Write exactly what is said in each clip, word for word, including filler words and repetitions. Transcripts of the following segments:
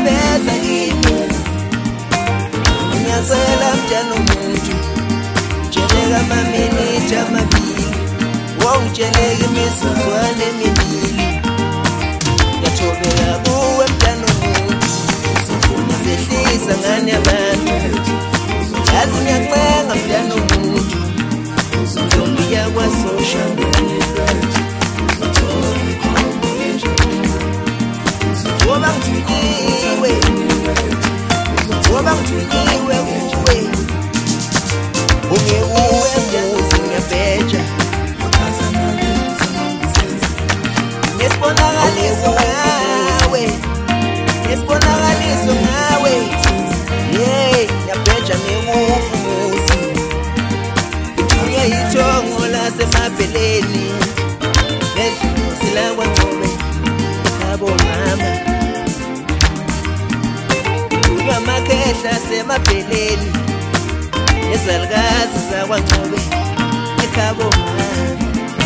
ngiyabeza kimi ngiyacela mntana umuntu tshela mamini jamabili wongitshele imisuzwane emibili yathobela kuwe mntana umuntu zehlisa ngani abantu yazi ngiyacenga mntana umuntu ntombi yakwaSosha woba ngithukiwe woba ngithukiwe kuwe ungekuwe mntazi ngiyabheja nesibonakaliso ngawe nesibonakaliso ngawe ye ngiyabheja nekufu muzi uthunywe yithongo lasemabheleni nedlozi lakwaNgcobe ekhabo mama uthunywe amakhehla asemabheleni nezalukazi zakwaNgcobe ekhabo mama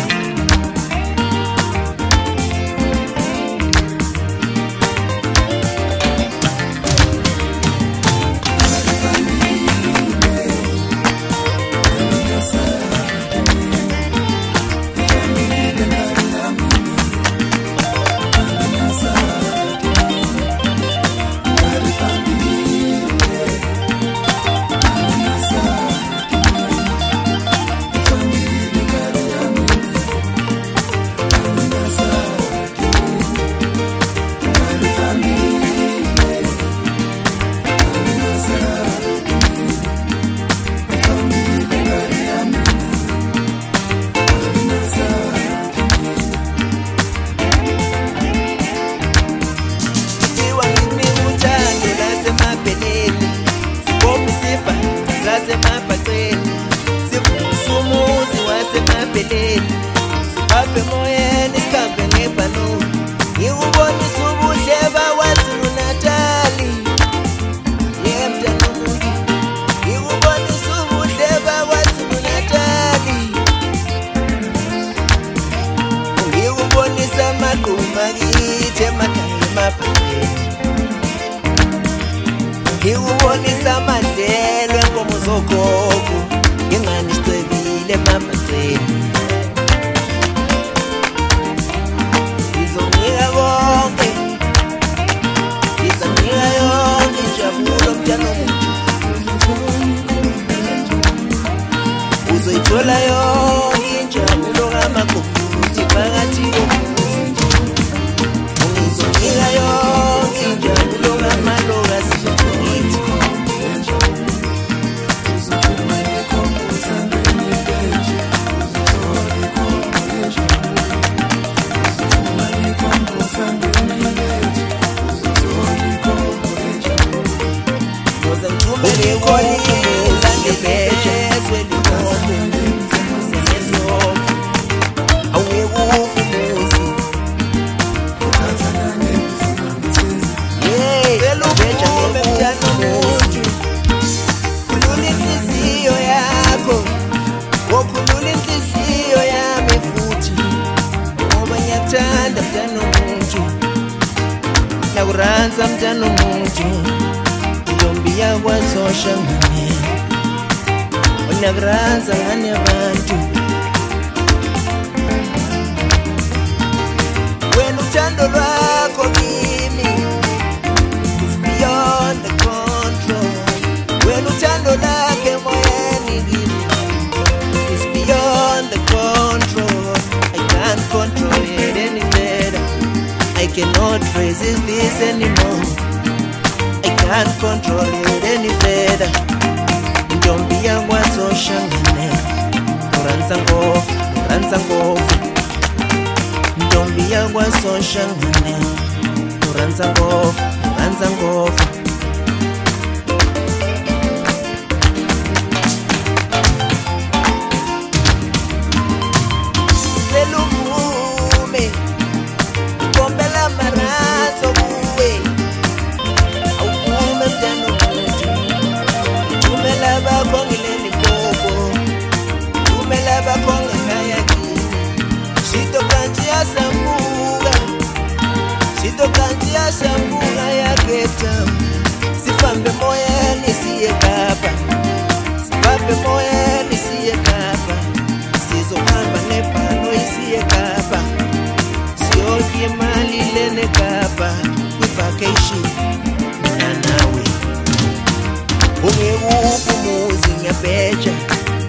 Siphape moyeni sikhambe ngebhanoyi ngikubonisa ubuhle bakwaZulu Natali ye mntana umuntu ngikubonisa ubuhle bakwaZulu Natali ngikubonisa amagquma kithi emakhaya emabhangeni ngikubonisa amadlelo enkomo zogogo ngingani sicebile emabhangeni uzoyithola yonke injabulo kamaguguthi phakathi komuzi uzonika yonke injabulo kamalokazi ngithi nakuranza mntana umuntu ntombi yakwaSosha ngane nakuranza ngani abantu wena uthando lwakho kimi is beyond the control wena uthando lakhe moyeni kimi is beyond the control I can't control it any better I cannot resist this anymore I can't control it any better ntombi yakwaSosha ngane uranza ngofu uranza ngofu ntombi yakwaSosha ngane uranza ngofu uranza ngofu selumume kombela marazo kuwe awukume mntana umuntu thumela bakongileni bobo thumela bakongekhaya kimi shito kanti yasambuka shito kanti yasambuka yakhetha lekapa kwi-vacation mina nawe ungekuphi umuzi ngiyabheja